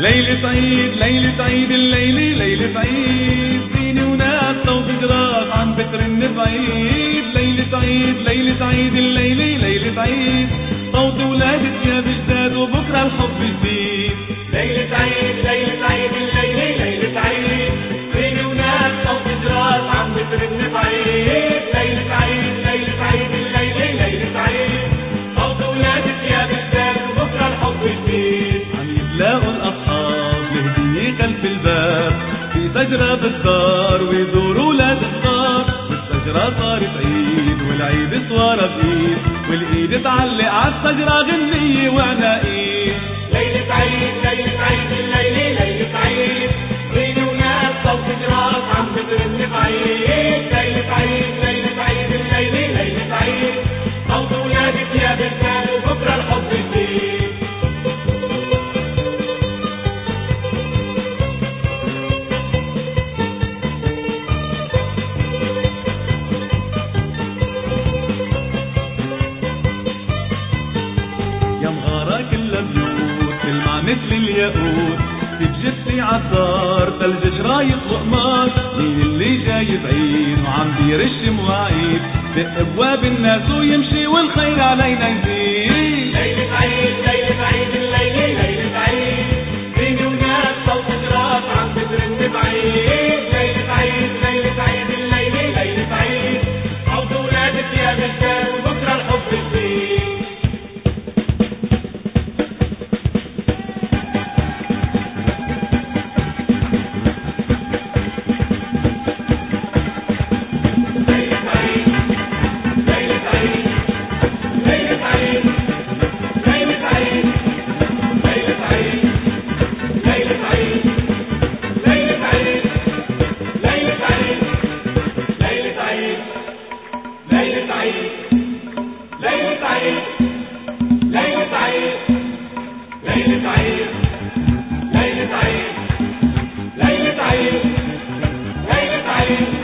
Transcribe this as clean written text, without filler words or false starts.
ليلة عيد ليلة عيد الليلة ليلة عيد، زينة وناس صوت جراس عم بترن بعيد. ليلة عيد ليلة عيد الليلة ليلة عيد، صوت ولاد ثياب جداد وبكرة الحب جديد. ليلة عيد ليلة عيد الليلة ليلة عيد، زينة وناس صوت جراس عم بترن بعيد. ليلة عيد ليلة عيد الليلة ليلة عيد، صوت ولاد ثياب جداد وبكرة الحب جديد. عم يتلاقوا الأصحاب لهدية خلف الباب، في شجرة بالدار ويزوروا ولاد الصغار. والشجرة صارت عيد والعيد صوارة بإيد، والإيد تعلق عالشجرة غنية وعناقيد. ليلة عيد ليلة عيد الليلة ليلة عيد، زينة وناس صوت جراس عم بترن بعيد. ليلة عيد ليلة عيد الليلة ليلة عيد، صوت ولاد ثياب جداد وبكرة الحب جديد. يا مغارة كلها بيوت تلمع مثل الياقوت، بجثي عالدار ثلج شرايط وقمار. مين اللي جاي بعيد وعم بيرش مواعيد، دق ابواب الناس ويمشي والخير علينا يزيد. ليلة عيد ليلة عيد الليلة ليلة عيد، زينة وناس صوت جراس عم بترن بعيد. ليلة عيد ليلة عيد الليلة ليلة عيد، صوت ولاد ثياب جداد وبكرة الحب جديد. ليلة عيد